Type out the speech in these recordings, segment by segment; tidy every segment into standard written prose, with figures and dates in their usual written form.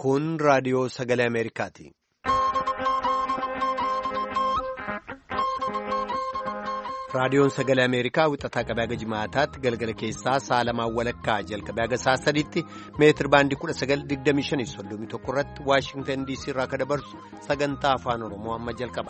Kun raadiyoo sagalee Ameerikaati. Raadiyoon sagalee Ameerikaa wixataa qabee haga jimaataatti galgala keessaa saalamaan walakkaa jalqabee haga saa sadiitti meetir baandii 1925 irratti Waashingtan DC irraa kan dabarsu sagantaa afaan Oromoo amma jalqaba.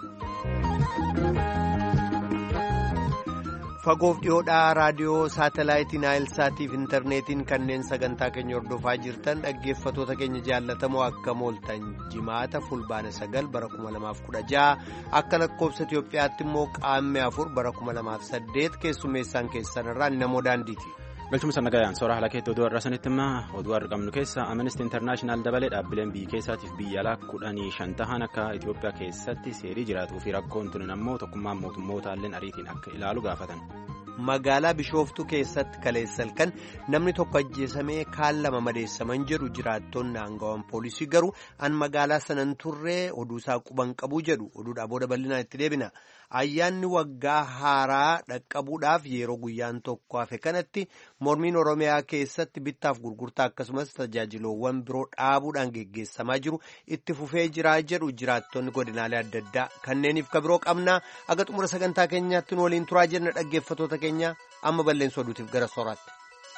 Fagoof dhiyoodhaa raadiyoo saatalaayitii Naayilsaatiif intarneetiin kanneen sagantaa keenya hordofaa jirtan dhaggeeffatoota keenya jaallatamoo akka mooltan jimaata fulbaana 9 bara 2016 akka lakkoofsa Itoophiyaatti immoo qaammee 4 bara 2008 keessummeessaan keessanirraa namoo daandiiti. Galchumsa nagayaan soora haala keetti oduu har'a sanitti immoo oduu argamnu keessa Amnesty International dabalee dhaabbileen biyya keessaatiif biyya alaa 15 tahan akka Itoophiyaa keessatti seerii jiraatuu fi rakkoon tunin ammoo tokkummaan mootummootallee ariitiin akka ilaalu gaafatan. Magaalaa Bishooftuu keessatti kaleessalkan namni tokko ajjeesamee kaan lama madeessaman jedhu jiraattonni aangawaan poolisii garuu an magaalaa sanan turree oduusaa quban qabuu jedhu oduudhaa booda bal'inaan itti deebina. Ayyaanni waggaa haaraa dhaqqabuudhaaf yeroo guyyaan tokko hafe kanatti mormiin Oromiyaa keessatti bittaaf gurgurtaa akkasumas tajaajiloowwan biroo dhaabuudhaan geggeessamaa jiru itti fufee jiraa jedhu jiraattonni godinaalee adda addaa kanneeniif ka biroo qabnaa aga xumura sagantaa keenyaatti nu waliin turaa jenna dhaggeeffatoota keenya amma balleensoo oduutiif gara sooraatti.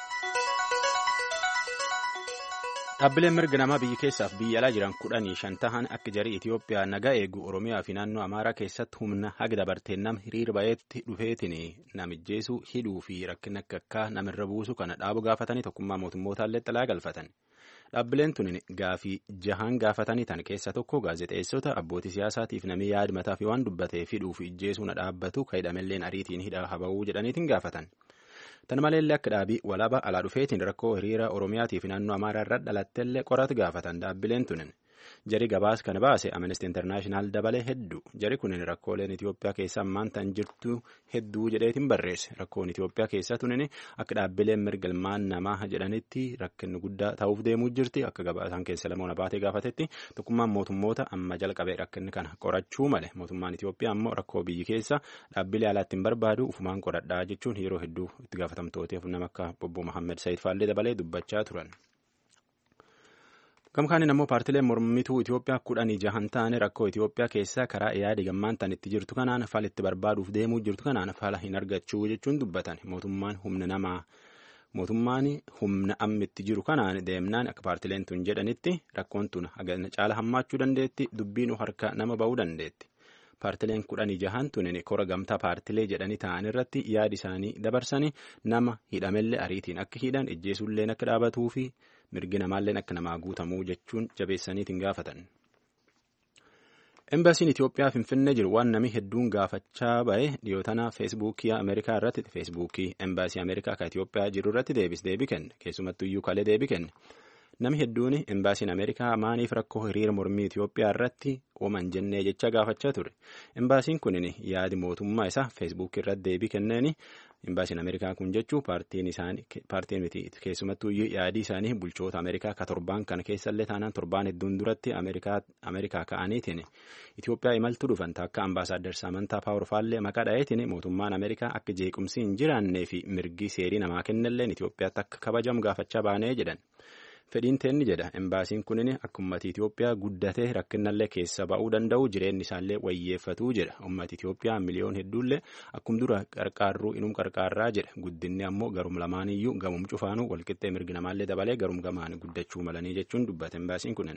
Dhaabbileen mirga namaa biyya keessaaf biyya alaa jiran 15 tahan akka jarii Itoophiyaa nagaa eegu Oromiyaa fi naannoo Amaaraa keessatti humna haga dabarteen nama hiriira bayeetti dhufeetiin namijjeesuu hidhuu fi rakkina akka namirra buusu kana dhaabu gaafatanii tokkummaa mootummootallee xalaa galfatan. Dhaabbileen tun gaafii jahaan gaafatanii tan keessa tokko gaazexeessota abbootii siyaasaatiif namni yaada mataa fi waan dubbatee hidhuu fi ijjeesuu na dhaabbatu kaydhamelleen ariitiin hidha haba'uu jedhaniitiin gaafatan. Tan maleellee akka dhaabii walaabaa alaa dhufeetiin rakkoo hiriira Oromiyaatiif naannoo Amaaraa irra dhalatteellee qoratu gaafatan dhaabbileen tunin. Jari gabaas kana baase Amnesty International dabalee hedduu jari kunin rakkooleen Itoophiyaa keessa ammaan tan jirtu hedduu jedheetiin barreesse rakkoon Itoophiyaa keessa tunin akka dhaabbileen mirga ilmaan namaa jedhanitti rakkinni guddaa ta'uuf deemuu jirti akka gabaasaan keessa lamoon baatee gaafatetti tokkummaan mootummoota amma jalqabee rakkinni kana qorachuu male mootummaan Itoophiyaa ammoo rakkoo biyyi keessa dhaabbilee alaatti hin barbaadu ufumaan qoradhaa jechuun yeroo hedduu itti gaafatamtooteef nama akka Obbo Mohaammed Said Faallee dabalee dubbachaa turan. Gamkaaniin ammoo paartileen mormituu Itoophiyaa 16 ta'an rakkoo Itoophiyaa keessaa karaa yaadi gammaan tan itti jirtu kanaan fala itti barbaaduuf deemuu jirtu kanaan fala hin argachuu jechuun dubbatan mootummaan humna amma itti jiru kanaan deemnaan akka paartileen tun jedhanitti rakkoon tun hagana caala hammaachuu dandeetti dubbiin harka nama ba'uu dandeetti. Paartileen 16 tunin kora gamtaa paartilee jedhanii ta'an irratti yaadi isaanii dabarsanii nama hidhamellee ariitiin akka hidhan ijjeesulleen akka dhaabatuu fi mirgi namaalleen akka namaa guutamuu jechuun jabeessaniitiin gaafatan. Embaasiin Itoophiyaa Finfinnee jiru waan namni hedduun gaafachaa bahe dhiyootana feesbuukii Ameerikaa irratti feesbuukii embaasii Ameerikaa kan Itoophiyaa jiru irratti deebii kenne keessumattuu iyyuu kalee deebii kenne. Namni hedduun embaasiin Ameerikaa maaniif rakkoo hiriira mormii Itoophiyaa irratti ooman jennee jecha gaafachaa ture. Embaasiin kunin yaadi mootummaa isaa feesbuukii irratti deebii kenneeni. Embaasiin Ameerikaa kun jechuun paartiin miti keessumattuu yaadii isaanii bulchoota Ameerikaa ka torbaan kana keessallee taanaan torbaan hedduun duratti Ameerikaa ka'aniitiin Itoophiyaa imaltuu dhufan akka ambaasaaddar Saamantaa Paaworfaallee maqaa dha'eetiin mootummaan Ameerikaa akka jeequmsi hin jiraannee fi mirgi seerii namaa kennelleen Itoophiyaatti akka kabajamu gaafachaa baanee jedhan. Fedhiin teenni jedha embaasiin kunin akka ummati Itoophiyaa guddatee rakkinnallee keessa ba'uu danda'u jireenyi isaallee wayyeeffatuu jedha ummati Itoophiyaa miliyoon hedduullee akkum dura qarqaarruu inum qarqaarraa jedha guddinni ammoo garum lamaaniyyuu gamum cufaanuu walqixxee mirgi namaallee dabalee garum gamaan guddachuu malanii jechuun dubbata embaasiin kunin.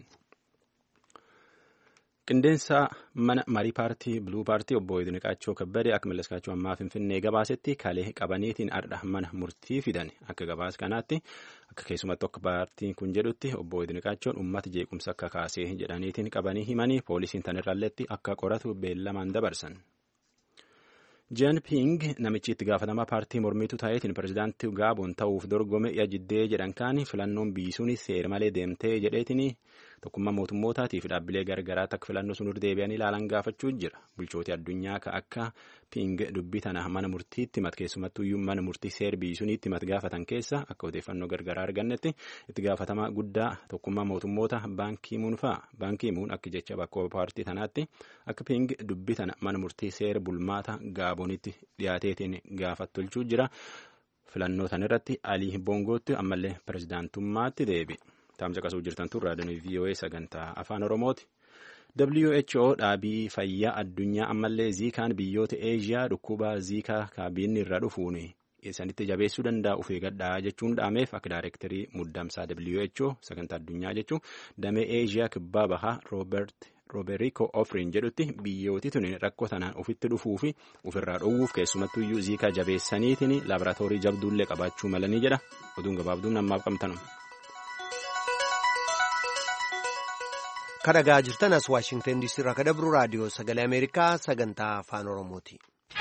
Qindeensa mana marii paartii Biluu paartii obbo Idniqaachoo Kabbadee akka Malleskaachoo ammaa Finfinnee gabaasetti kalee qabaniitiin ardha mana murtii fidan akka gabaas kanaatti akka keessumattuu akka paartiin kun jedhutti obbo Idniqaachoon uummata jeequmsa akka kaasee jedhaniitiin qabanii himanii poolisiin tanirralleetti akka qoratu beellamaan dabarsan. Jeen Ping namichi itti gaafatamaa paartii mormituu ta'eetiin pirezidaantii Gaaboon ta'uuf dorgome yajiddee jedhan kaani filannoon biisuun seera malee deemtee jedheetiin tokkummaa mootummootaatiif dhaabbilee gargaraatti akka filannoo sun deebi'anii ilaalan gaafachuu jira. Bulchooti addunyaa akka Ping dubbii tana mana murtiitti himat keessumattuu mana murtii seera biisuuniitti himat gaafatan keessa akka odeeffannoo gargaraa argannetti itti gaafatamaa guddaa tokkummaa mootummoota baankiimuun fa'a. Baankiimuun akka jecha bakka paartii tanaatti akka Ping dubbii tana mana murtii seera bulmaata Gaaboonitti dhiyaateetiin gaafattolchuu jira. Filannoo tanirratti Alii Boongootti ammallee pirezidaantummaatti deebi. Taamsa qasuu jirtan tun raadiyoon VOA sagantaa afaan Oromooti. WHO dhaabii fayyaa addunyaa ammallee ziikaan biyyoota Eeshiyaa dhukkuba ziikaa kaabiinni irra dhufuun isanitti jabeessuu danda'a of eeggadhaa jechuun dhaameef akka daayirektarii muddamsaa WHO sagantaa addunyaa jechuun damee Eeshiyaa kibbaa bahaa Rooberiiko Ofriin jedhutti biyyooti tun rakkoo tanaan ofitti dhufuu fi ofirraa dhoowwuuf keessumattuyyuu ziikaa jabeessaniitiin laaboraatoorii jabduullee qabaachuu malanii jedha. Oduun gabaabduun ammaaf qabnu. Kadhagaa jirtan as Waashingtan DC irraa kadabru raadiyoo sagalee Ameerikaa sagantaa afaan Oromooti.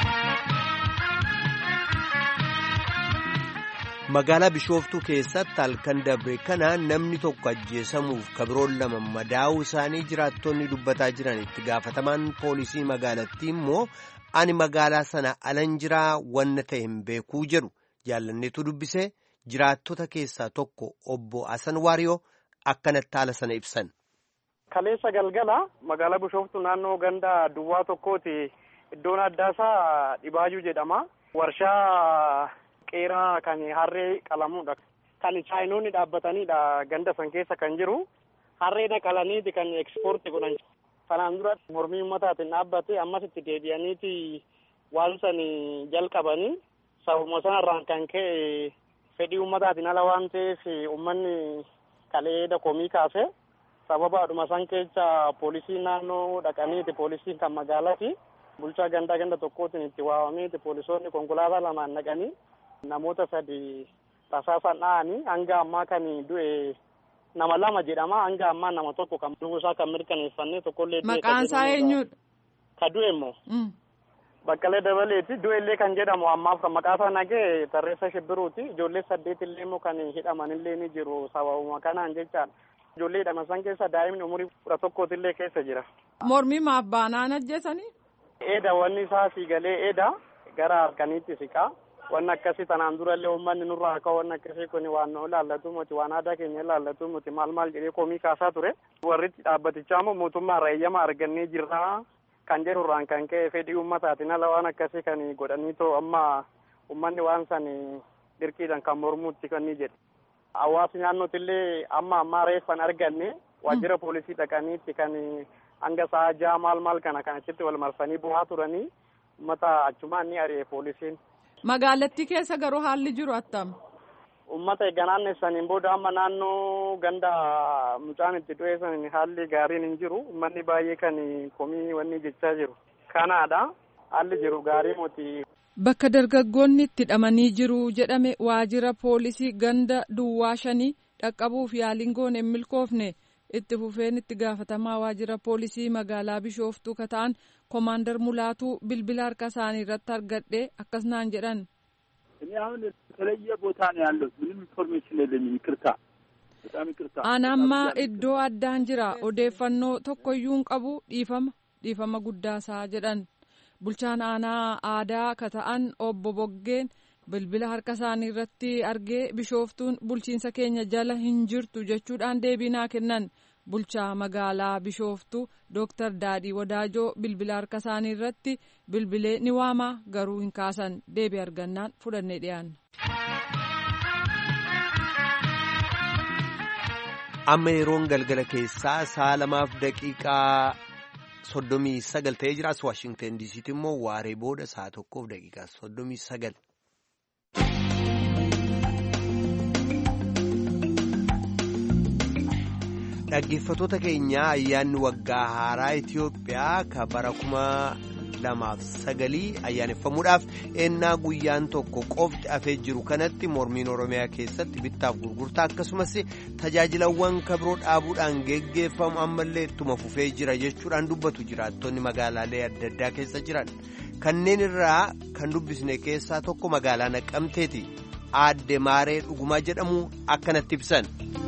Magaalaa Bishooftuu keessatti halkan dabre kana namni tokko ajjeesamuuf kabiroon lama madaa'uu isaanii jiraattonni dubbataa jiran itti gaafatamaan poolisii magaalattii immoo ani magaalaa sana alan jiraa wanna ta'e hin beekuu jedhu jaallanneetu dubbisee jiraattota keessaa tokko obbo Asan Waariyoo akkanatti haala sana ibsan. Kaleessa galgala magaalaa Bishooftuu naannoo ganda duwwaa tokkooti iddoon addaasaa Dhibaayyuu jedhama. Warshaa qeeraa kan harree qalamudha. Kan chaayinoonni dhaabbatanidha ganda san keessa kan jiru. Harree naqalaniiti kan ekspoortii godhan. Kanaan dura mormii uummataatiin dhaabbate ammas itti deebi'aniiti waan san jalqabanii sababuma sanarraan kan ka'e fedhii uummataatiin ala waan ta'eef uummanni kaleessa komii kaase. Sababaadhuma san keessa poolisiin naannoo dhaqaniiti poolisiin kan magaalaati. Bulchaa ganda tokkootiin itti waamameeti poolisoonni konkolaataa lamaan dhaqanii namoota 3 tasaasaan dha'anii hanga ammaa kan du'e nama 2 jedhama hanga ammaa nama 1 kan du'uusaa kan mirkaneeffannee tokkollee maqaan isaa eenyudha? Ka du'e immoo Baqqalee Dabaleeti. Du'e illee kan jedhamu ammaaf kan maqaa isaa nagee Tarreessa Shibbiruuti. Ijoollee 8 illee immoo kan hidhaman illee ni jiru sababuma kanaan jechaadha. Ijoollee hidhaman san keessa daa'imni umurii 11 illee keessa jira. Mormii maaf baanaan ajjeesanii? Eeda wanni isaa siigalee eeda gara halkaniitti siqaa. Wanni akkasii tanaan durallee uummanni nurraa akka wanni akkasii kun waan ilaallatu muti waan aadaa keenya ilaallatu muti maal jedhee komii kaasaa ture. Warri dhaabbatichaa immoo mootummaarraa eeyyama argannee jirra kan jedhurraan kan ka'e fedhii uummataatiin ala waan akkasii kan godhanii too amma uummanni waan san dirqiidhaan kan mormuutti kan ni jedhe. Hawaasni naannootillee amma reeffan arganne waajjira poolisii dhaqaniitti kan hanga sa'a 6 maal kana kan achitti wal marsanii bu'aa turanii uummata achumaan ni ari'e poolisiin. Magaalattii keessa garuu haalli jiru attam? Uummata eega naannessaniin booda amma naannoo ganda mucaan itti du'e saniin haalli gaariin hin jiru. Uummanni baay'ee kan komii wanni jechaa jiru. Kanaadha haalli jiru gaarii moti. Bakka dargaggoonni itti hidhamanii jiru jedhame waajjira poolisii ganda duwwaa 5 dhaqqabuuf yaaliin goone hin milkoofne. Itti fufeen itti gaafatamaa waajjira poolisii magaalaa Bishooftuu kata'an Komaandar Mulaatuu bilbila harka isaanii irratti argadhee akkas naan jedhan. እኔ አሁን የተለየ ቦታ ነው ያለው ምንም ኢንፎርሜሽን የለኝም ይቅርታ Anamma iddoo addaan jira odeeffannoo tokkoyyuu hin qabu dhiifama guddaasaa jedhan. Bulchaan aanaa aadaa kata'an obbo Boggeen bilbila harka isaanii irratti argee Bishooftuun bulchiinsa keenya jala hin jirtu jechuudhaan deebii naa kennan. Bulchaa magaalaa Bishooftuu Dr. Daadhii Wadaajoo bilbila harka isaanii irratti bilbilee ni waama garuu hin kaasan deebii argannaan fudhannee dhiyaanna. Amma yeroon galgala keessaa 2:39 ta'ee jira. Waashingtan DC'tti immoo waaree booda 1:39. Dhaggeeffattoota keenya ayyaanni waggaa haaraa Itiyoophiyaa ka bara 2009 ayyaaneffamuudhaaf ennaa guyyaan tokko qofti hafee jiru kanatti mormiin Oromiyaa keessatti bittaaf gurgurtaa akkasumas tajaajilawwan kabiroo dhaabuudhaan geggeeffamu ammallee ittuma fufee jira jechuudhaan dubbatu jiraattonni magaalaalee adda addaa keessa jiran. Kanneen irraa kan dubbisne keessaa tokko magaalaa Naqamteeti. Aadde Maaree Dhugumaa jedhamu akkanatti ibsan.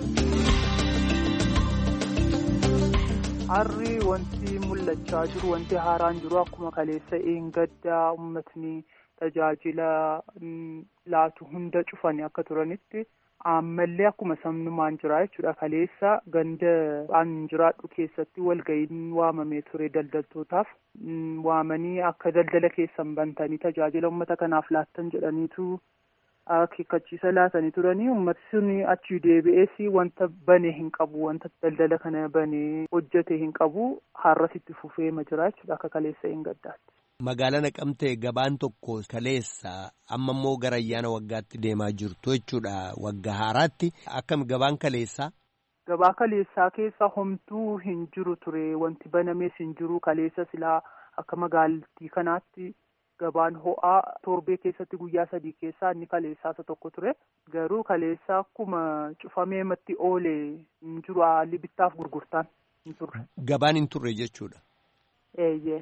Harri wanti mul'achaa jiru wanti haaraan jiru akkuma kaleessa gaddaa uummatni tajaajila laatu hunda cufanii akka turanitti ammallee akkuma samnumaan jira jechuudha. Kaleessa ganda aan jiraadhu keessatti walga'iin waamamee ture daldaltootaaf waamanii akka daldala keessan bantanii tajaajila uummata kanaaf laattan jedhaniitu akeekkachiisa laatanii turanii uummati sun achi deebi'ees wanta bane hin qabu, wanta daldala kana bane hojjete hin qabu, har'asitti fufee jira jechuudha akka kaleessa hin gaddaatti. Magaalaa Naqamtee gabaan tokko kaleessa amma immoo gara ayyaana waggaatti deemaa jirtu jechuudha waggaa haaraatti akkam gabaan kaleessaa? Gabaa kaleessaa keessa homtuu hin jiru ture, wanti banamees hin jiru. Kaleessa silaa akka magaalattii kanaatti gabaan ho'aa torbee keessatti guyyaa 3 keessaa inni kaleessaa isa tokko ture. Garuu kaleessaa akkuma cufamee matti oolee hin jiru, haalli bittaaf gurgurtaan hin turre. Gabaan hin turre jechuudha. Eeyyee.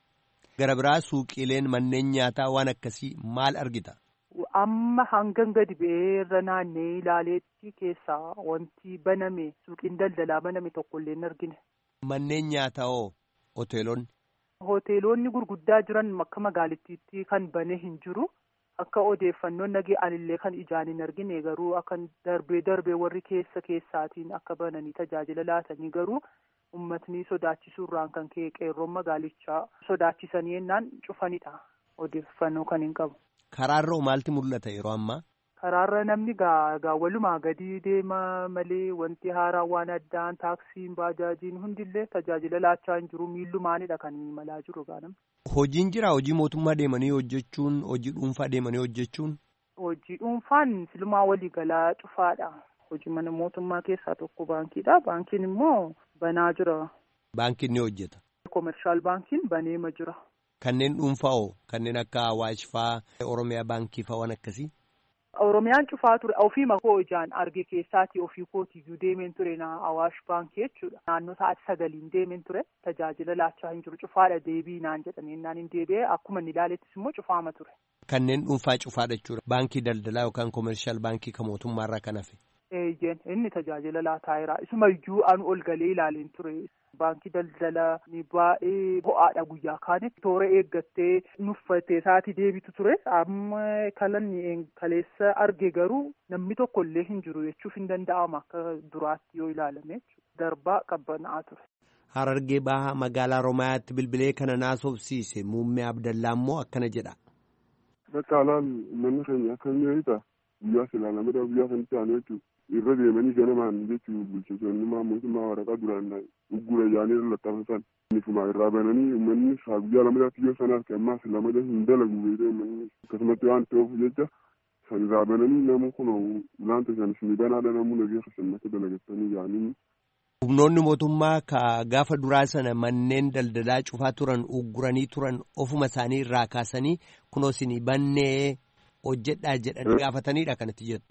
Gara biraa suuqiileen manneen nyaataa waan akkasii maal argita? Amma hangan gadi ba'ee irra naannee ilaaleetti keessaa wanti baname suuqiin daldalaa baname tokkollee hin argine. Manneen nyaataa hoo hoteelonni? Hoteelonni gurguddaa jiran akka magaalittiitti kan bane hin jiru. Akka odeeffannoon nagee anillee kan ijaan hin argine garuu akka darbee warri keessaatiin akka bananii tajaajila laatanii garuu uummatni sodaachisuurraan kan ka'e qeerroon magaalichaa sodaachisanii yennaan cufanidha. Odeeffannoo kan hin qabu. Karaarra maalti mul'ata yeroo ammaa? Karaarra namni walumaa gadi deema malee wanti haaraa waan addaan taaksiin baajaajiin hundillee tajaajila laachaa hin jiru, miillumaanidha kan imalaa jiru gaanama. Hojiin jira hojii mootummaa deemanii hojjechuun, hojii dhuunfaa deemanii hojjechuun? Hojii dhuunfaan silumaa waliigalaa cufaadha. Hojii mana mootummaa keessaa tokko baankiidha. Baankiin immoo banaa jira. Baankiin ni hojjeta? Koomershaal baankiin baneema jira. Kanneen dhuunfaa hoo? Kanneen akka Awaash fa'aa, Oromiyaa baankii fa'aa waan akkasii? Oromiyaan cufaa ture. Ofii makoo ijaan arge keessaati ofii kootiyyuu deemeen ture Awaash baankii jechuudha. Naannoo sa'aatii 9 deemeen ture. Tajaajila laachaa hin jiru. Cufaadha deebii naan jedhanii naan hin deebi'e. Akkuma inni ilaalettis immoo cufaama ture. Kanneen dhuunfaa cufaadha jechuudha. Baankii daldalaa yookaan koomershaal baankii kan mootummaarraa kan hafe? Eeyyeen inni tajaajila laataa jira. Isumayyuu anu ol galee ilaaleen ture. Baankii daldalaa ni baay'ee ho'aadha guyyaa kaanitti toora eeggattee nuffattee sa'aatii deebitu ture. Amma kaleessa arge garuu namni tokko illee hin jiru jechuuf hin danda'ama akka duraatti yoo ilaalame darbaa qabbana'aa ture. Harargee bahaa magaalaa Oromiyaatti bilbilee kana naasofsiise muummee Abdallaa immoo akkana jedha. Bakka alaan manni keenya akkam jedhita guyyaa silaalamedha guyyaa kan ta'an jechuudha. Irra deemanii ganamaan jechuun bulchitoonni mootummaa waraqaa duraan uggura yaanii lallattafatan nifumaa irraa bananii uummanni guyyaa lamadaatti yoo sana harka ammaas lamada hin dalagu beekee uummanni akkasumatti waan ta'uuf jecha san irraa bananii namni kun laanta san isin banaadha namuu nagee keessatti dalagatanii yaanii. Humnoonni mootummaa gaafa duraa sana manneen daldalaa cufaa turan ugguranii turan ofuma isaanii irraa kaasanii kunoo isin bannee hojjedhaa jedhanii gaafataniidha kanatti jettu.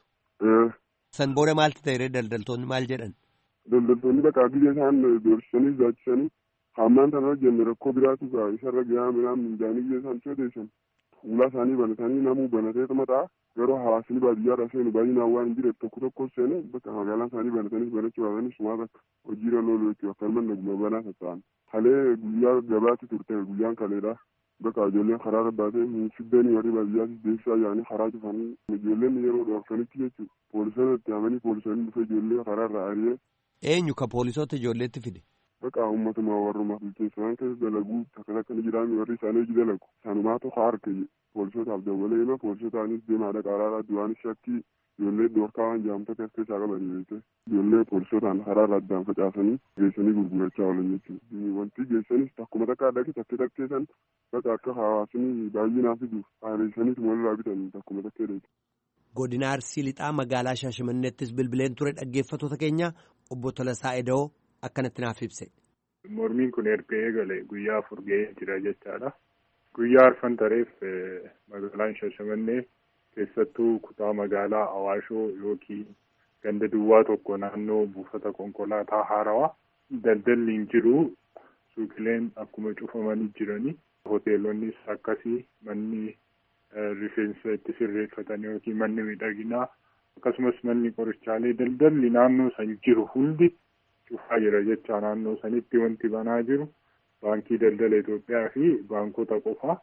San booda maalti ta'e daldaltoonni maal jedhan? Daldaltoonni bakka biyya isaan doorsisanii sodaachisanii hammaan sana hojjenne rakkoo biraatu isarra gahaa midhaan minjaanii biyya isaan sodeessan fuula isaanii banatanii namuu banateetuma ta'a garuu hawaasni baadiyyaadhaa seenu baay'inaan waan hin jireef tokko seene bakka magaalaan isaanii banatanii banachuu baatanii sumaa bakka hojiirra loolu jechuudha akkanumaan naguma banaa tatta'an. Kalee guyyaa gabaatti turte guyyaan kaleedha. Bakka ijoolleen karaa baatee fiddanii warri baadiyyaatti deebisaa yaa'anii karaa cufanii ijoolleen yeroo dhoofsanitti jechuudha. Poolisoota itti amanii poolisoonni dhufe ijoollee karaa irraa ari'ee. Eenyu ka poolisoota ijoolleetti fide? Bakka uummatuma warrumaa bilcheessaan keessa dalaguu akka ni jiraame warri isaanii hojii dalagu. Sanumaa tokko harka poolisootaaf dabalee hima poolisotaanis deemaadha qaraaraa duraanis shakkii ijoollee dhoorkaa waan jaamtota as keessaa qabanii beekte. Ijoollee poolisootaan karaa irraa addaan facaasanii geessanii gurgurachaa oolan jechuudha. Wanti geessanis takkuma takka adda takkeessan bakka akka hawaasni baay'inaa fiduuf haareessanis walirraa bitan takkuma takkee. Godina Arsii Lixaa magaalaa Shaashimanneettis bilbileen ture dhaggeeffattoota keenya obbo Tolasaa Eda'oo akkanatti naaf ibse. Mormiin kun erga eegale guyyaa 4 ga'ee jira jechaadha. Guyyaa arfan tareef magaalaan Shaashamannee keessattuu kutaa magaalaa Awaashoo yookiin ganda duwwaa tokko naannoo buufata konkolaataa haarawaa daldalli hin jiru. Suuqileen akkuma cufamanii jiranii hoteelonnis akkasii manni rifeensa itti sirreeffatan yookiin manni miidhaginaa akkasumas manni qorichaalee daldalli naannoo san jiru hundi cufaa jira jecha naannoo sanitti wanti banaa jiru baankii daldala Itoophiyaa fi baankota qofa.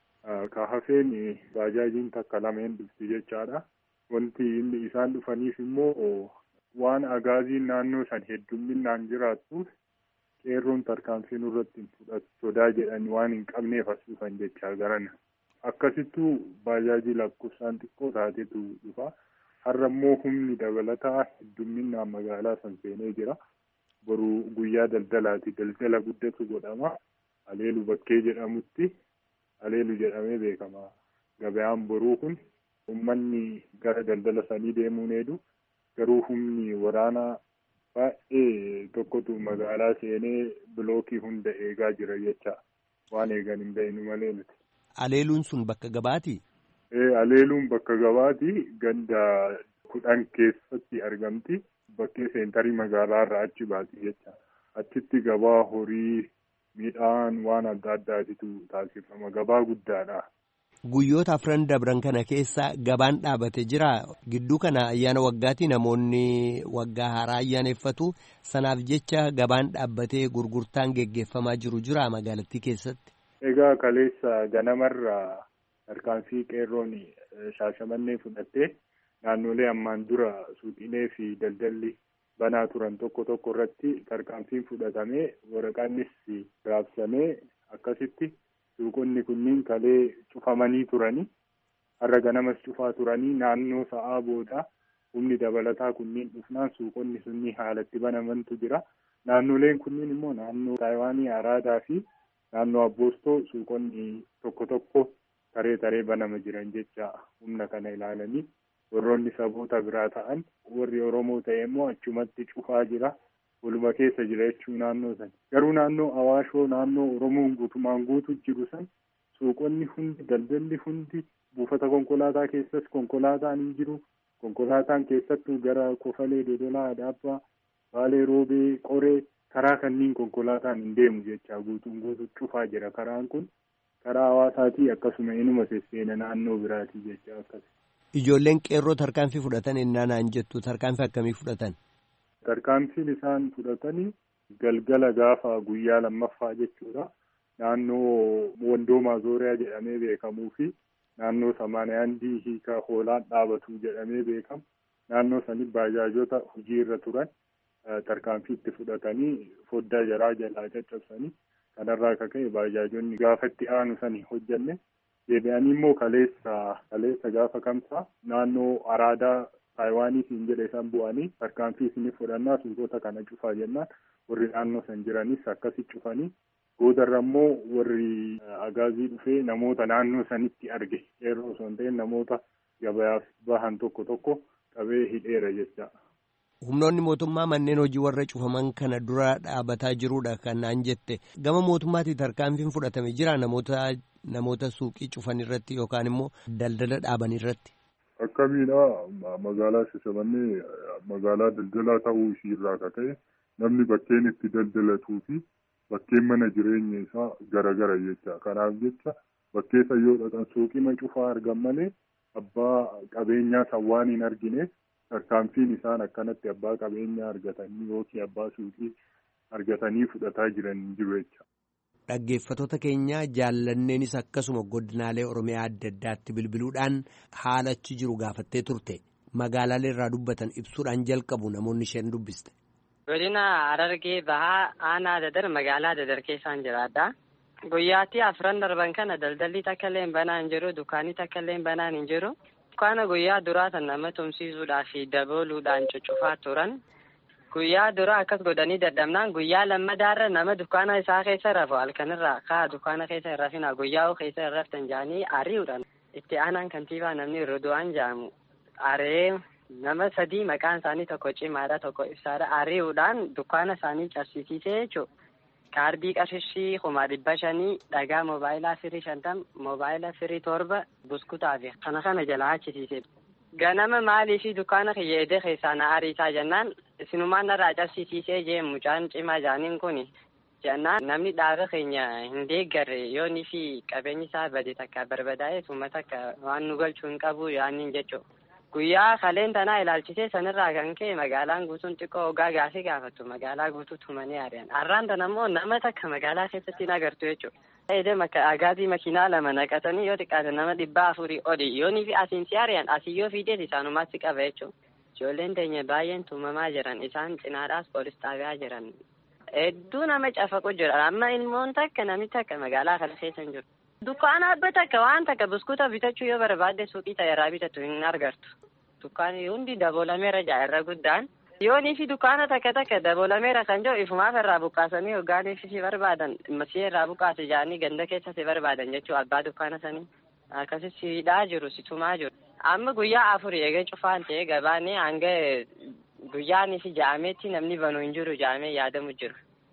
Ka hafeen baajaajiin takka lameen dhufti jechaadha. Wanti inni isaan dhufaniif immoo waan agaaziin naannoo san heddumminaan jiraattuuf qeerroon tarkaanfii nurratti hin fudhatu sodaa jedhanii waan hin qabneef as dhufan jechaa garana. akkasittuu baajaajii lakkoofsaan xiqqoo taatetu dhufa. Har'a immoo humni dabalataa heddumminaan magaalaa san seenee jira. Boruu guyyaa daldalaati. Daldala guddatu godhama. Aleelu bakkee jedhamutti aleelu jedhamee beekama. Gabaan boruu kun uummanni gara daldala sanii deemuun heedu garuu humni waraanaa baay'ee tokkotu magaalaa seenee bilookii hunda eegaa jira jecha waan eegan hin beeknu malee miti. Aleeluun sun bakka gabaati? Aleeluun bakka gabaati. Ganda 10 keessatti argamti. Bakkee seentarii magaalaa irraa achi baati jecha. Achitti gabaa horii, midhaan waan adda addaatitu taasifama. Gabaa guddaadha. Guyyoota afran dabran kana keessa gabaan dhaabate jira. Gidduu kana ayyaana waggaatti namoonni waggaa haaraa ayyaaneffatu. Sanaaf jecha gabaan dhaabbatee gurgurtaan geggeeffamaa jiru jira magaalattii keessatti. Egaa kaleessa ganamarraa tarkaanfii qeerroon Shaashamannee fudhattee naannolee ammaan dura suuqiilee fi daldalli banaa turan tokko irratti tarkaanfiin fudhatamee waraqaannis raabsamee akkasitti suuqonni kunniin kalee cufamanii turanii har'a ganamas cufaa turanii naannoo sa'aa booda humni dabalataa kunniin dhufnaan suuqonni sunni haalatti banamantu jira. Naannoleen kunniin immoo naannoo Taayiwaanii, Araadaa fi naannoo Abboostoo suuqonni tokko taree banama jiran jecha humna kana ilaalanii warroonni saboota biraa ta'an warri Oromoo ta'e immoo achumatti cufaa jira. Waluma keessa jira jechuun naannoo san. Garuu naannoo Awaashoo naannoo Oromoon guutumaan guutu jiru san suuqonni hundi daldalli hundi buufata konkolaataa keessas konkolaataan hin jiru. Konkolaataan keessattuu gara Kofalee, Dodolaa, Adaabbaa, Baalee, Roobee, Qoree karaa kanniin konkolaataan hin deemu jecha guutuun guutu cufaa jira. Karaan kun karaa hawaasaatii akkasuma inuma sesseena naannoo biraatii jecha akkas. Ijoolleen qeerroo tarkaanfii fudhatan innaan jettu tarkaanfii akkamii fudhatan? Tarkaanfiin isaan fudhatanii galgala gaafa guyyaa lammaffaa jechuudha. Naannoo Wandoo Maazooriyaa jedhamee beekamuu fi naannoo Samaaniyandii hiika hoolaan dhaabatu jedhamee beekamu. Naannoo sanii baajaajota hojii irra turan tarkaanfiitti fudhatanii foddaa jaraa jalaa caccabsanii kanarraa akka ka'e baajaajonni gaafa itti aanu sanii hojjanne deebi'anii immoo kaleessa gaafa kamsaa naannoo Araadaa Taayiwaaniitiin jedhe isaan bu'anii tarkaanfii isinii fudhannaa suuqota kana cufaa jennaan warri naannoo san jiranis akkasi cufanii boodarra immoo warri agaazii dhufee namoota naannoo sanitti arge qeerroo osoo hin ta'in namoota gabayaaf bahan tokko qabee hidheera jecha. Humnoonni mootummaa manneen hojii warra cufaman kana dura dhaabataa jiruudha kan naan jette. Gama mootummaatii tarkaanfiin fudhatame jira namoota suuqii cufan irratti yookaan immoo daldala dhaaban irratti. Akkamiidha magaalaa Shashamannee magaalaa daldalaa ta'uu ishii irraa akka ta'e namni bakkeen itti daldalatuu fi bakkeen mana jireenya isaa gara jecha. Kanaaf jecha bakkeessa yoo dhaqan suuqii cufaa argan malee abbaa qabeenyaa san waan hin argine tarkaanfiin isaan akkanatti abbaa qabeenyaa argatanii yookiin abbaa suuqii argatanii fudhataa jiran jiru jecha. Dhaggeeffattoota keenya jaallanneenis akkasuma godinaalee Oromiyaa adda addaatti bilbiluudhaan haala achi jiru gaafattee turte. Magaalaalee irraa dubbatan ibsuudhaan jalqabu namoonni isheen dubbiste. Godina Harargee Bahaa Aanaa Dadar magaalaa Dadar keessaan jiraadha. Guyyaatti afran darban kana daldalli takka illee banaa hin jiru, dukkaanni takka illee banaa hin jiru. Dukkaana guyyaa duraa san nama tumsiisuudhaa fi dabaluudhaan cuccufaa turan. Guyyaa dura akkas godhanii dadhabnaan guyyaa lammadaarra nama dukkaana isaa keessa rafu halkanirraa kaa dukkaana keessa hin rafina guyyaa keessa hin raftan jedhanii ari'uudhaan itti aanaan kantiibaa namni Rodo'aan jedhamu aree nama 3 maqaan isaanii tokko cimaadha tokko ibsaadha ari'uudhaan dukkaana isaanii cabsisiisee jechuudha. Kaardii qarshii 500 dhagaa moobaayilaa 50 moobaayilaa 7 buskutaa fi kana jalaa achisiise. Ganama maalii fi dukkaana kiyyeedee keessaa na ariisaa jennaan isinumaan narraa cabsisiisee jee mucaan cimaa jaaniin kun jennaan namni dhaaba keenya hin deeggarre yoonii fi qabeenyi isaa bade takka barbadaa'e uummata akka waan nu galchuu hin qabu yaaniin jechuudha. Guyyaa kaleen tanaa ilaalchisee sanirraa kan ka'e magaalaan guutuun xiqqoo hoggaa gaafii gaafattu magaalaa guutuu tumanii ari'an. Har'aan tan ammoo nama takka magaalaa keessatti hin agartu jechuudha. Agaazii makiinaa 2 naqatanii yoo xiqqaate nama 400 oli yoonii fi asiin si ari'an asii yoo fiidees isaanumaatti qaba jechuudha. Ijoolleen teenya baay'een tumamaa jiran isaan cinaadhaas poolis xaabiyaa jiran. Hedduu nama cafaqu jira amma ilmoon takka namni takka magaalaa kana keessa hin jiru. Dukkaana takka waan takka buskuuta bitachuu yoo barbaadde suuqii ta'e irraa bitatu hin argattu. Dukkaanni hundi dabalameera irra guddaan. Yoonii fi dukkaana takka dabalameera kan jiru ifumaaf irraa buqqaasanii hoggaanii fi barbaadan masii irraa buqqaase jaanii ganda keessa si barbaadan jechuudha abbaa dukkaana sanii. Akkasii siidhaa jiru situmaa jiru. Amma guyyaa afurii eegee cufaan ta'ee gabaanee hanga guyyaanii fi ja'ameetti namni banuu hin jiru ja'amee yaadamu jiru.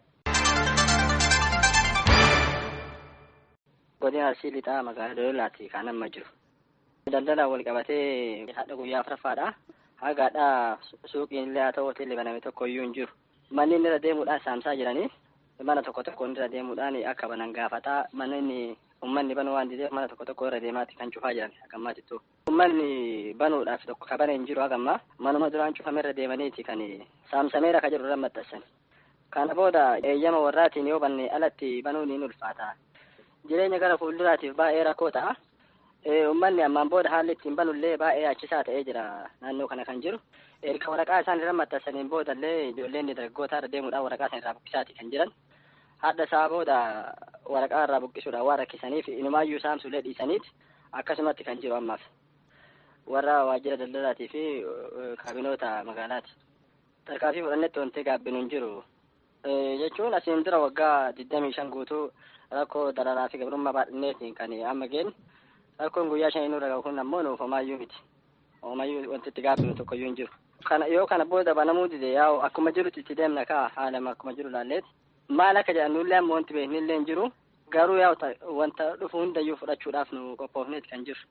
Godina Arsii lixaa magaalaa Doloolaatti kan amma jiru. Daldala wal qabatee haadha guyyaa afuraffaadha. Hagaadhaa suuqiin illee haa ta'u hoteelli baname tokko iyyuu hin jiru. Manni inni irra deemuudhaan saamsaa jiranii mana tokko irra deemuudhaan akka banan gaafataa manni uummanni banuu waan dideef mana tokko irra deemaatti kan cufaa jiran hagammaa jittu. Uummanni banuudhaaf tokko kabana hin jiru hagammaa manuma duraan cufame irra deemaniiti kan saamsameera ka jiru irra maxxansan. Kana booda eeyyama warraatiin yoo banne alatti banuun ni ulfaata. Jireenya gara fuulduraatiif baay'ee rakkoo ta'a. Uummanni ammaan booda haalli ittiin banullee baay'ee achisaa ta'ee jira naannoo kana kan jiru. Erga waraqaa isaan irra maxxansaniin boodallee ijoolleen dargaggoota irra deemuudhaan waraqaa isaan irraa buqqisaati kan jiran. Hadda isaa booda waraqaa irraa buqqisuudhaan waan rakkisaniif inumaayyuu saamsuulee dhiisaniiti akkasumatti kan jiru ammaaf. Warra waajjira daldalaatii fi kaabinoota magaalaati. Tarkaanfii fudhannetti wantee gaabbinu hin jiru. Jechuun asiin dura waggaa 25 guutuu rakkoo dararaa fi gabrummaa baadhinneetiin kan amma geenye. Rakkoon guyyaa 5 nurra gahu kun ammoo nuuf homaayyuu miti. Homaayyuu wanti itti gaabbinu tokkoyyuu hin jiru. Yoo kana booda banamuu dide yaa'u akkuma jirutti itti deemna kaa haalama akkuma jiru laalleeti. Maal akka jedhanullee ammoo wanti beeknillee hin jiru. Garuu yaa'u wanta dhufu hundayyuu fudhachuudhaaf nu qophoofneeti kan jiru.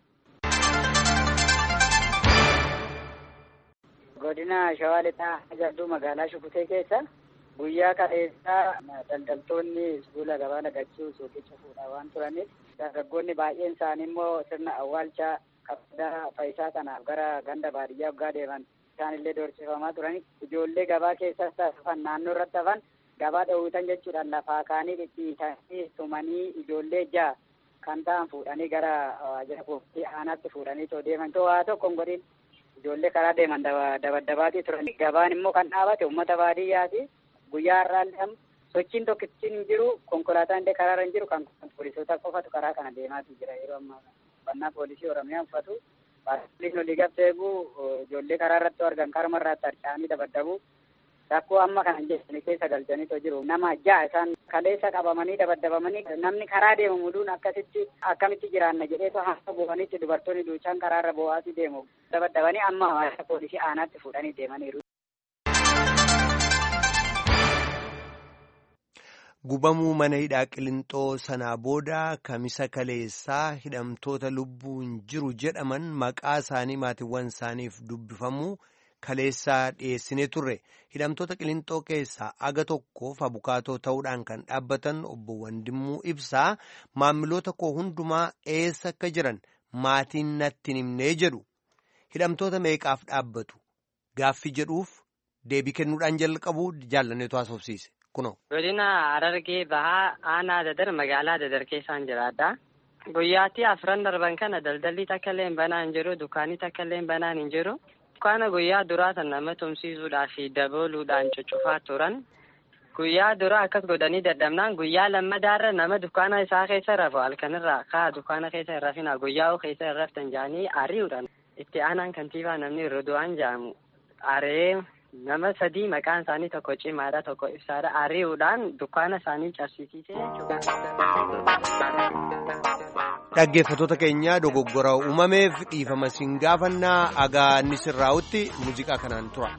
Godina Shawaa Lixaa Jalduu magaalaa Shukutee keessa guyyaa kaleessaa daldaltoonni fuula gabaa nagachuu suuqii cufuudha waan turaniif dargaggoonni baay'een isaanii immoo sirna awwaalchaa kabajaa Faayisaa kanaaf gara ganda baadiyyaa waggaa deeman isaanillee doorsifamaa turani. Ijoollee gabaa keessas hafan naannoo irratti hafan gabaa dhoowwitan jechuudhaan lafaa kaanii dhidhiitanii tumanii ijoollee 6 kan ta'an fuudhanii gara waajjira poolisii aanaatti fuudhanii too deeman too waa tokko hin godhin ijoollee karaa deeman dabaddabaatii turan. Gabaan immoo kan dhaabate uummata baadiyyaati. Guyyaa har'aallee sochiin tokkittiin hin jiru, konkolaataan illee karaarra hin jiru, kan poolisoota qofatu karaa kana deemaatii jira yeroo ammaa. Uffannaa poolisii Oromiyaa uffatu, paartileen olii gabseeguu ijoollee karaa irratti argan karuma irratti harcaanii dabaddabu. Rakkoo amma kana jechuun keessa galchanii jiru. Nama 6 isaan kaleessa qabamanii dabaddabamanii namni karaa deemu muduun akkamitti jiraanna jedheetu haasa bu'anitti dubartoonni duuchaan karaarra bo'aasii deemu. Dabaddabanii amma hawaasa poolisii aanaatti fuudhanii deemaniiru. Gubamuu mana hidhaa Qilixoo sanaa booda kamisa kaleessaa hidhamtoota lubbuun jiru jedhaman maqaa isaanii maatiiwwan isaaniif dubbifamuu kaleessaa dhiyeessinee turre. Hidhamtoota Qilixoo keessaa aga tokkoof abukaatoo ta'uudhaan kan dhaabbatan obbo Wandimmuu Ibsaa maamiloota koo hundumaa eessa akka jiran maatiin natti himnee jedhu. Hidhamtoota meeqaaf dhaabbatu? Gaaffii jedhuuf deebii kennuudhaan jalqabuu jaallaneetu haasofsiise. Godina Harargee Bahaa Aanaa Dadar magaalaa Dadar keessaan jiraadha. Guyyaatti 4 darban kana daldalli takka illee banaa hin jiru, dukkaanni takka illee banaan hin jiru. Dukkaana guyyaa duraa tan nama tumsiisuudhaa fi dabaluudhaan cuccufaa turan. Guyyaa duraa akkas godhanii dadhabnaan guyyaa lammadaarra nama dukkaana isaa keessa rafu halkanirraa kaa dukkaana keessa hin rafina guyyaa keessa hin raftan jedhanii ari'uudhaan itti aanaan kantiibaa namni Rodo'aan jedhamu aree nama 3 maqaan isaanii tokko cimaadha tokko ibsaadha ari'uudhaan dukkaana isaanii cabsisiisee jechuudha. Dhaggeeffattoota keenya dogoggora uumameef dhiifama siin gaafannaa agaa inni sirraa'utti muuziqaa kanaan tura.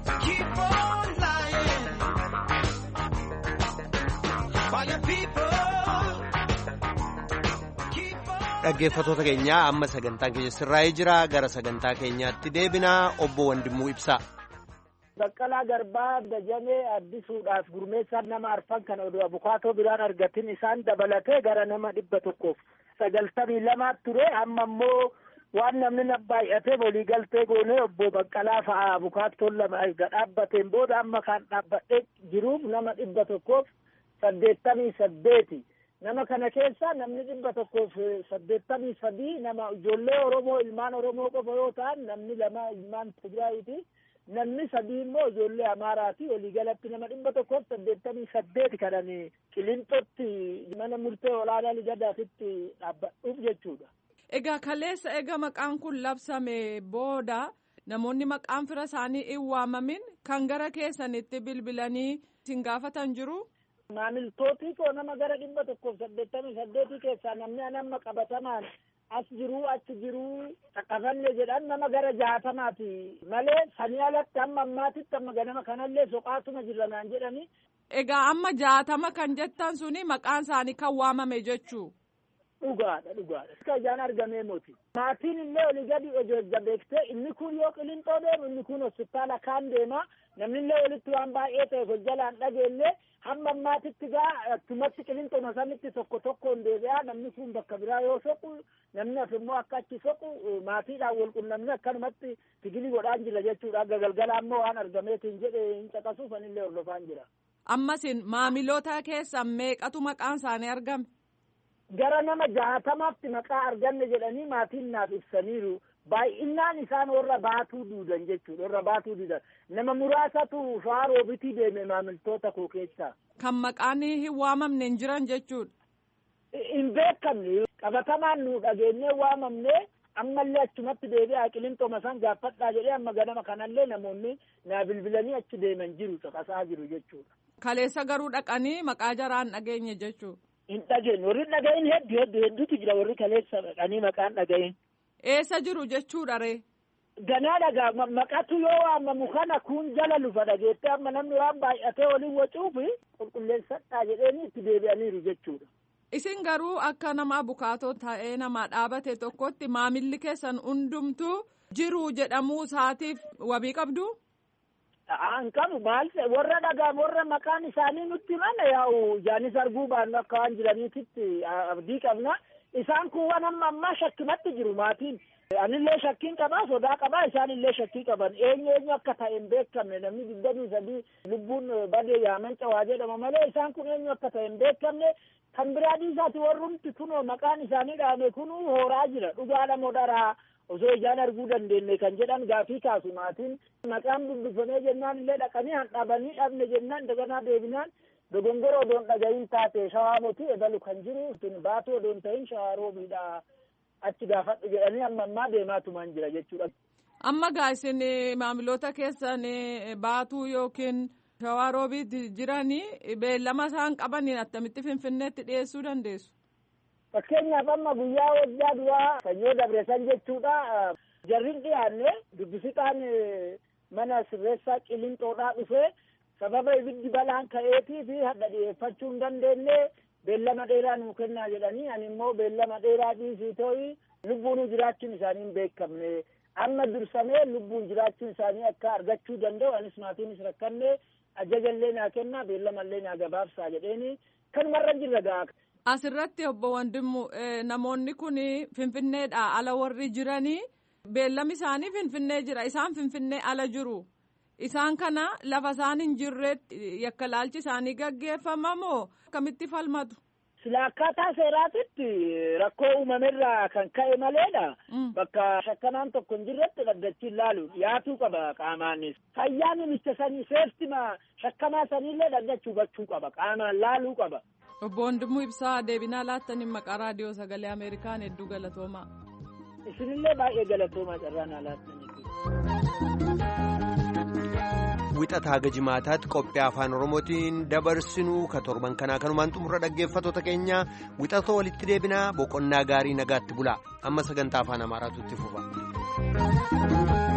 People Dhaggeeffattoota keenyaa amma sagantaan keenya sirraa'ee jira. Gara sagantaa keenyaatti deebinaa. Obbo Wandimuu ibsaa. Baqqalaa Garbaa Dajanee addisuudhaaf gurmeessaa nama arfan kan oduu abukaatoo biraan argatin isaan dabalatee gara nama 192 ture. Amma immoo waan namni baay'atee waliigaltee goonee obbo Baqqalaa fa'aa abukaattoon lama erga dhaabbateen booda amma kan dhaabbadhee jiruuf nama 188. Nama kana keessa namni 183 nama ijoollee Oromoo ilmaan Oromoo qofa yoo ta'an namni 2 ilmaan Tigraayiiti. Namni 3 immoo ijoollee Amaaraati. Waliigalatti nama 188 kadhanii Qilinxootti mana murtee olaanaa Ligadaatitti dhaabbadhuuf jechuudha. Egaa kaleessa egaa maqaan kun labsame booda namoonni maqaan fira isaanii hin waamamin kan gara keessanitti bilbilanii sin gaafatan jiru. Maamiltooti koo nama gara 188 keessaa namni anamma qabatamaan as jiru achi jiru qaqqabanne jedhan nama gara 60 malee sanii alatti amma ammaatitti amma ganama kanallee soqaatuma jirranaan jedhani. Egaa amma 60 kan jettan suni maqaan isaanii kan waamame jechuu. Dhugaadha. Ijaan argamee moti. Maatiin illee olii gadi jabeektee inni kun yoo Qilinxoo deemu inni kun hospitaala kaan deema namni illee walitti waan baay'ee ta'e hojjalaan dhageellee hamma ammaatitti gaa akkumatti Qilinxoo sanitti tokkoon deebi'aa namni kun bakka biraa yoo soqu namni as immoo akka achi soqu maatiidhaan wal qunnamni akkanumatti tigilii godhaan jira jechuudha. Galgala ammoo waan argameetiin jedhee hin caqasuuf anillee hordofaan jira. Ammasin maamiloota keessa meeqatu maqaan isaanii argame? Gara nama 60tti maqaa arganne jedhanii maatiin naaf ibsaniiru. Baay'inaan isaan warra baatuu duudan jechuudha. Nama muraasatu faaroo bitii deeme maamiltoota koo keessaa. Kan maqaan hin waamamne hin jiran jechuudha. Hin beekamne qabatamaan nu dhageenyee waamamne ammallee achumatti deebi'aa Qilinxoo san gaafadhaa jedhee amma ganama kanallee namoonni naa bilbilanii achi deeman jiru caqasaa jiru jechuudha. Kaleessa garuu dhaqanii maqaa jaraan dhageenye jechuudha. Hin dhageenye warri dhagahin hedduutu jira warri kaleessa dhaqanii maqaan dhagahin. Eessa jiru jechuudha ree? Ganaa dhagaa maqatu yoo waamamu kana kun jala lufa dhageettee amma namni waan baay'atee waliin wacuufi qulqulleessadhaa jedheeni itti deebi'aniiru jechuudha. Isin garuu akka nama abukaatoo ta'ee nama dhaabate tokkotti maamilli keessan hundumtuu jiru jedhamuu isaatiif wabii qabdu? Anqabu maal warra dhagaa warra maqaan isaanii nutti mana yaa'u jaanis arguu baannu akka waan jiraniititti abdii qabna. Isaan kun waan amma ammaa shakkimatti jiru maatiin. Anillee shakkiin qabaa sodaa qabaa isaanillee shakkii qaban. Eenyu akka ta'e hin beekamne namni 23 lubbuun badee yaaman cawaa jedhama malee isaan kun eenyu akka ta'e hin beekamne. Kan biraa dhiisaati warrumti kunoo maqaan isaanii dhaame kunuu hooraa jira. Dhugaadha moo dharaa osoo ijaan arguu dandeenye kan jedhan gaafii kaasu maatiin. Maqaan dubbifamee jennaan illee dhaqanii handhabanii dhabne jennaan daganaa deebinaan dogongora odoon dhagahin taate shawaa moti ebalu kan jiru baatu odoon ta'in shawaa roobiidha achi gaafadhu jedhanii amma ammaa deemaatumaan jira jechuudha. Amma gaa isin maamiloota keessan baatuu yookiin shawaa roobii jiranii beellama isaan qabaniin attamitti Finfinneetti dhiyeessuu dandeessu? Fakkeenyaaf amma guyyaa wajjaa duraa sanyoo dabreessan jechuudha. Jarriin dhiyaanne dubbisitaan mana sirreessaa Qilinxoodhaa dhufee sababa ibiddi balaan ka'eetii fi hadha dhiyeeffachuu hin dandeenye beellama dheeraa nuu kennaa jedhanii ani immoo beellama dheeraa dhiisii ta'ii lubbuun jiraachuun isaanii hin beekamne amma dursamee lubbuun jiraachuun isaanii akka argachuu danda'u anis maatiinis rakkanne ajajallee naa kennaa beellamallee naa gabaabsaa jedheeni kanumarra jirra ga'a. Asirratti obbo Wandimmu namoonni kun Finfinneedhaa ala warri jiranii beellami isaanii Finfinnee jira isaan Finfinnee ala jiru. Isaan kana lafa isaan hin jirreetti yakka laalchi isaanii gaggeeffama moo akkamitti falmatu? Sila akkaataa seeraatitti rakkoo uumamerraa kan ka'e maleedha. Bakka shakkanaan tokko hin jirretti dhaddachiin laalu dhiyaatuu qaba qaamaanis. Fayyaa namicha sanii seeftima shakkamaa saniillee dhaddachuu hubachuu qaba qaamaan laaluu qaba. Obbo Wandimuu Ibsaa deebinaa laattaniin maqaa raadiyoo sagalee Ameerikaan hedduu galatoomaa. Isinillee baay'ee galatoomaa carraan laattaniif. Wixataa gajimaataatti qophii afaan Oromootiin dabarsinuu ka torban kanaa kanumaan xumura dhaggeeffattoota keenya wixata walitti deebinaa boqonnaa gaarii nagaatti bulaa amma sagantaa afaan Amaaraatu itti fufa.